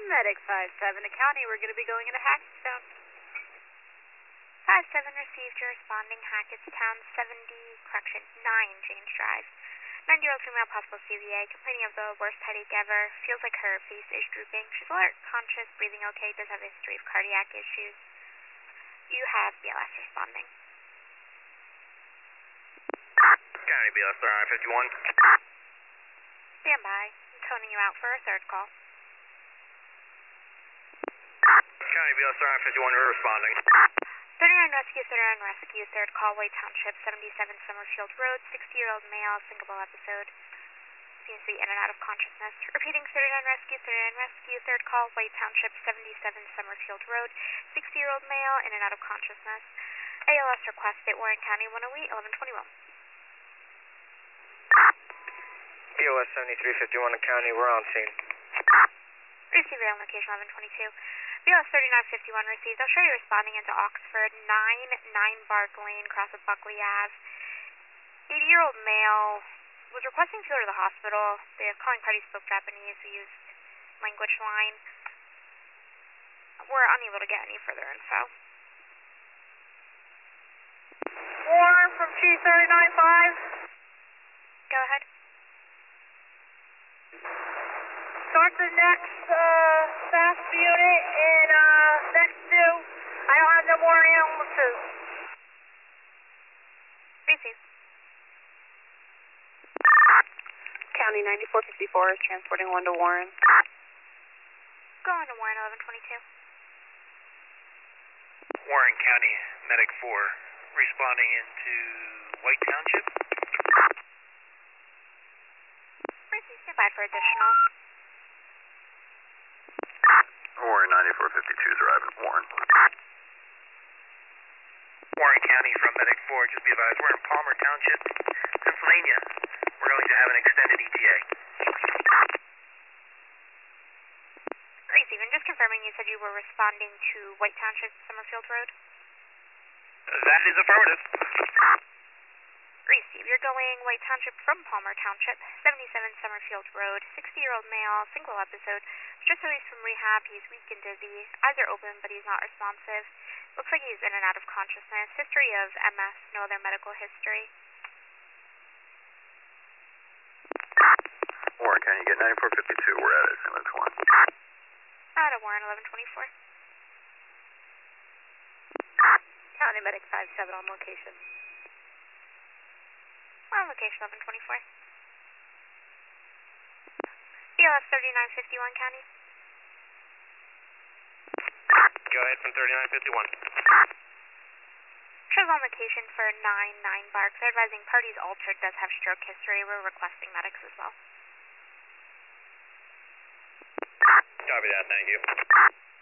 Medic 5-7 to county. We're going to be going into Hackettstown. 5-7 received your responding Hackettstown 9 James Drive. 90-year-old female, possible CVA, complaining of the worst headache ever. Feels like her face is drooping. She's alert, conscious, breathing okay, does have a history of cardiac issues. You have BLS responding. County BLS 3951. Stand by. I'm toning you out for a third call. County BLS 3951, we're responding. 39 Rescue, third call, White Township, 77 Summerfield Road, 60-year-old male, single episode. Seems to be in and out of consciousness. Repeating, 39 Rescue, third call, White Township, 77 Summerfield Road, 60-year-old male, in and out of consciousness. ALS requested, Warren County, 108, 1121. BLS 7351 to county, we're on scene. Receiver on location 1122. BLS 3951 received. I'll show you responding into Oxford, 9 Bark Lane, cross of Buckley Ave. 80-year-old male was requesting to go to the hospital. The calling party spoke Japanese. We used language line. We're unable to get any further info. Warren from Chief 395. Go ahead. Start the next fast unit in next to. I don't have no more ambulances. Receive. County 9454 is transporting one to Warren. Go on to Warren 1122. Warren County, Medic 4, responding into White Township. Receive. Stand by for additional. Warren 9452 is arriving at Warren. Warren County from Medic 4, just be advised, we're in Palmer Township, Pennsylvania. We're going to have an extended ETA. Receive. And just confirming, you said you were responding to White Township, Summerfield Road? That is affirmative. Receive. You're going White Township from Palmer Township, 77 Summerfield Road, 60-year-old male, single episode. Just released from rehab. He's weak and dizzy. Eyes are open, but he's not responsive. Looks like he's in and out of consciousness. History of MS, no other medical history. Warren County, you get 9452. We're at it. Ambulance 1. Out of Warren 1124. County Medic 57 on location. We're on location 1124. BLS 3951 County. Go ahead from 3951. Shows on location for 9 Bark. They're advising parties altered, does have stroke history. We're requesting medics as well. Copy that, thank you.